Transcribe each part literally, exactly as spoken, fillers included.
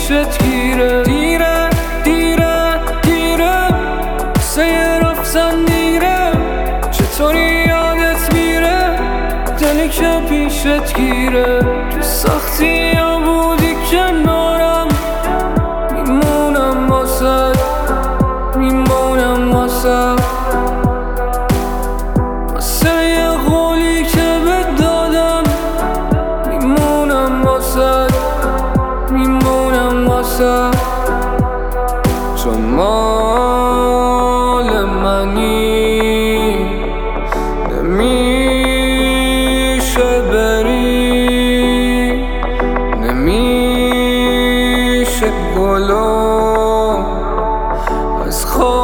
پیشت گیره. دیره دیره دیره سه رفتن دیره، چطوری یادت میره دلی که پیشت گیره. تو سختی ها بودی کنارم، میمونم واسد میمونم واسد واسه یه قولی که بهت دادم، میمونم واسد میمونم واسد تو مال منی، نمیشه بری، نمیشه گلو از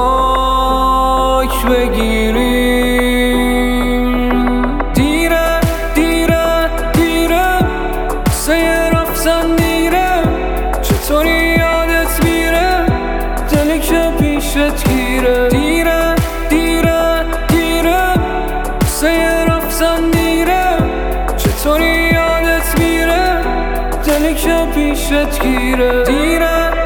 خاک بگیری. دیره دیره دیره سه رفتن دیره، چطوری یادت میره دلی که پیشت گیره. دیره دیره دیره سه رفتن دیره، چطوری یادت میره دلی که پیشت گیره. دیره